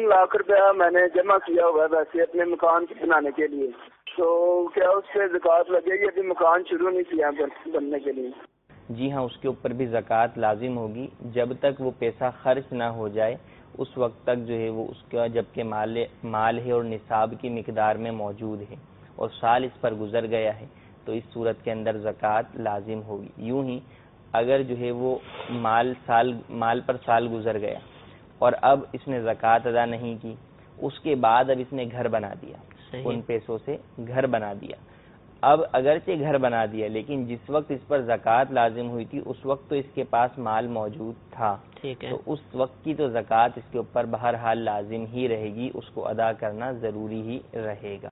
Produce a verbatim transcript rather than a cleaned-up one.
तीन लाख रुपया मैंने जमा किया हुआ है वैसे अपने मकान बनाने के लिए, तो क्या उस पर ज़कात लगेगी? अभी मकान शुरू नहीं किया बनने के लिए। जी हाँ, उसके ऊपर भी ज़कात लाजिम होगी। जब तक वो पैसा खर्च ना हो जाए उस वक्त तक जो है वो उसका, जबकि माल माल है और निसाब की मिकदार में मौजूद है और साल इस पर गुजर गया है, तो इस सूरत के अंदर ज़कात लाजिम होगी। यूं ही अगर जो है वो माल साल माल पर साल गुजर गया और अब इसने ज़कात अदा नहीं की, उसके बाद अब इसने घर बना दिया, उन पैसों से घर बना दिया। अब अगरचे घर बना दिया, लेकिन जिस वक्त इस पर ज़कात लाजिम हुई थी उस वक्त तो इसके पास माल मौजूद था, ठीक है, तो उस वक्त की तो ज़कात इसके ऊपर बहरहाल लाजिम ही रहेगी, उसको अदा करना ज़रूरी ही रहेगा।